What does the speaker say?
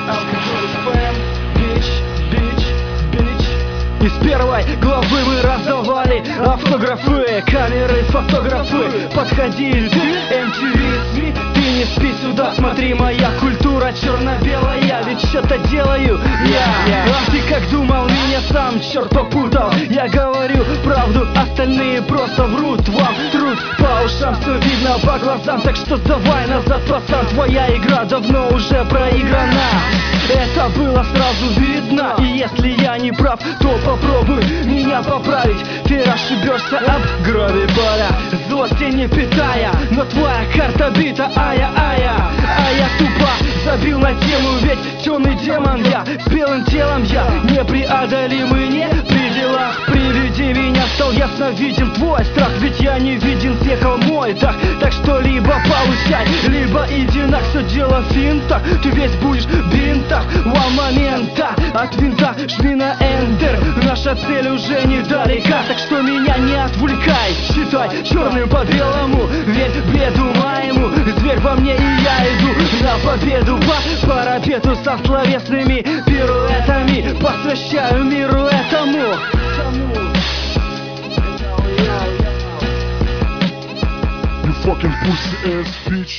Алкоголь ФМ, бич, бич, бич. Из первой главы мы раздавали автографы, камеры, фотографы подходили. MTV, СМИ, ты не спи, сюда смотри, моя культура черно-белая, ведь что-то делаю я. А ты как думал, меня сам черт попутал? Я говорю правду, остальные просто врут. Вам труд по ушам, все видно по глазам, так что давай назад, пацан, твоя игра давно уже проиграна. Это было сразу видно, и если я не прав, то попробуй меня поправить. Ты ошибешься об гробе поля, злости не питая, но твоя карта бита, ая-ая. А я тупо забил на тему, ведь темный демон я, с белым телом я, непреодолимый не при делах. При виде меня стал ясно виден твой страх, ведь я не виден, съехал мой дах. Так что либо получай, либо иди на, все дело в финтах. Ты весь будешь в бинтах, вау момента, от винта жми на Enter. Наша цель уже недалека, так что меня не отвлекай. Считай черным по белому, верь бреду моему. Зверь во мне, и я иду на победу по парапету со словесными пируэтами. Посвящаю миру этому. You fucking pussy ass bitch.